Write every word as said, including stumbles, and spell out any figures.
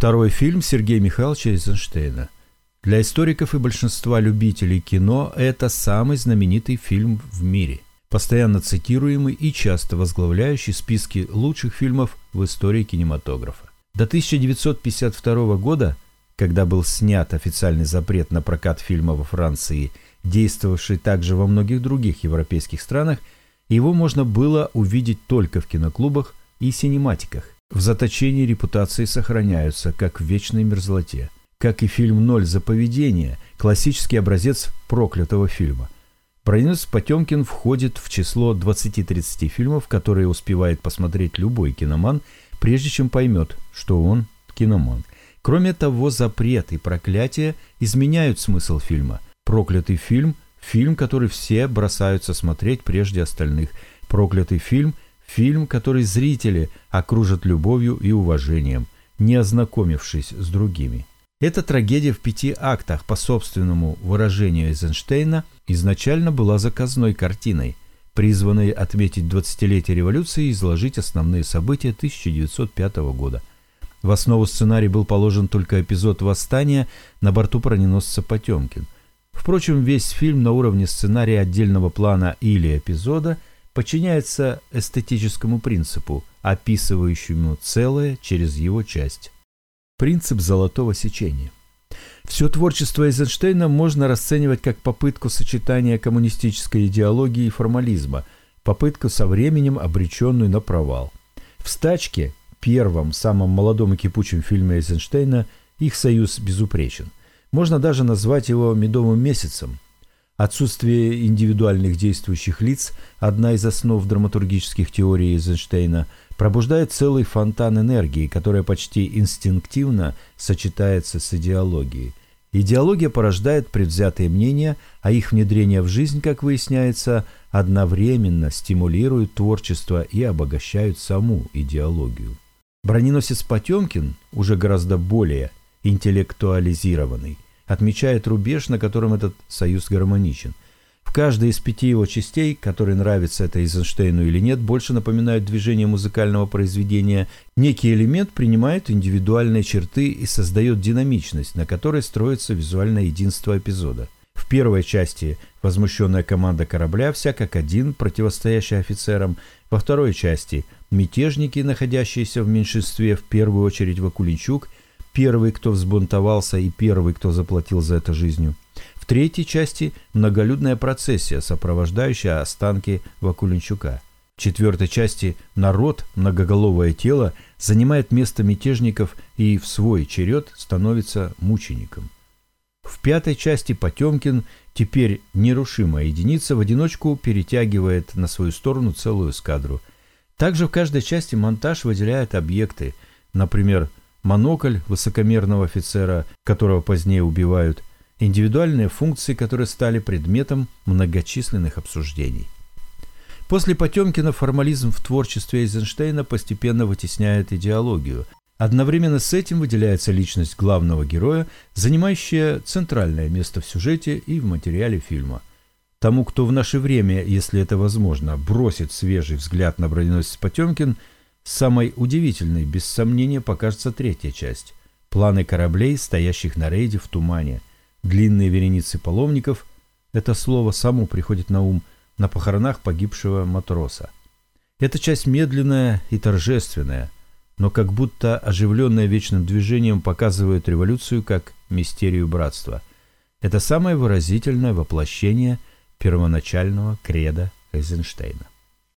Второй фильм Сергея Михайловича Эйзенштейна. Для историков и большинства любителей кино это самый знаменитый фильм в мире, постоянно цитируемый и часто возглавляющий списки лучших фильмов в истории кинематографа. До тысяча девятьсот пятьдесят второго года, когда был снят официальный запрет на прокат фильма во Франции, действовавший также во многих других европейских странах, его можно было увидеть только в киноклубах и синематиках. В заточении репутации сохраняются, как в вечной мерзлоте. Как и фильм «Ноль за поведение», классический образец проклятого фильма. Броненосец Потемкин входит в число двадцати-тридцати фильмов, которые успевает посмотреть любой киноман, прежде чем поймет, что он киноман. Кроме того, запрет и проклятие изменяют смысл фильма. Проклятый фильм – фильм, который все бросаются смотреть прежде остальных. Проклятый фильм – фильм, который зрители окружат любовью и уважением, не ознакомившись с другими. Эта трагедия в пяти актах, по собственному выражению Эйзенштейна, изначально была заказной картиной, призванной отметить двадцатилетие революции и изложить основные события тысяча девятьсот пятого года. В основу сценария был положен только эпизод восстания на борту броненосца Потемкин. Впрочем, весь фильм на уровне сценария отдельного плана или эпизода подчиняется эстетическому принципу, описывающему целое через его часть. Принцип золотого сечения. Все творчество Эйзенштейна можно расценивать как попытку сочетания коммунистической идеологии и формализма, попытку со временем, обреченную на провал. В «Стачке», первом, самом молодом и кипучем фильме Эйзенштейна, их союз безупречен. Можно даже назвать его «медовым месяцем». Отсутствие индивидуальных действующих лиц, одна из основ драматургических теорий Эйзенштейна, пробуждает целый фонтан энергии, которая почти инстинктивно сочетается с идеологией. Идеология порождает предвзятые мнения, а их внедрение в жизнь, как выясняется, одновременно стимулирует творчество и обогащают саму идеологию. Броненосец Потемкин, уже гораздо более интеллектуализированный, отмечает рубеж, на котором этот союз гармоничен. В каждой из пяти его частей, которые нравится это Эйзенштейну или нет, больше напоминают движение музыкального произведения. Некий элемент принимает индивидуальные черты и создает динамичность, на которой строится визуальное единство эпизода. В первой части возмущенная команда корабля, вся как один, противостоящая офицерам. Во второй части мятежники, находящиеся в меньшинстве, в первую очередь Вакуленчук, первый, кто взбунтовался, и первый, кто заплатил за это жизнью. В третьей части многолюдная процессия, сопровождающая останки Вакуленчука. В четвертой части народ, многоголовое тело, занимает место мятежников и в свой черед становится мучеником. В пятой части Потемкин, теперь нерушимая единица, в одиночку перетягивает на свою сторону целую эскадру. Также в каждой части монтаж выделяет объекты, например, монокль высокомерного офицера, которого позднее убивают, индивидуальные функции, которые стали предметом многочисленных обсуждений. После Потемкина формализм в творчестве Эйзенштейна постепенно вытесняет идеологию. Одновременно с этим выделяется личность главного героя, занимающая центральное место в сюжете и в материале фильма. Тому, кто в наше время, если это возможно, бросит свежий взгляд на броненосец Потемкин, самой удивительной, без сомнения, покажется третья часть. Планы кораблей, стоящих на рейде в тумане. Длинные вереницы паломников – это слово само приходит на ум на похоронах погибшего матроса. Эта часть медленная и торжественная, но как будто оживленная вечным движением показывает революцию как мистерию братства. Это самое выразительное воплощение первоначального кредо Эйзенштейна.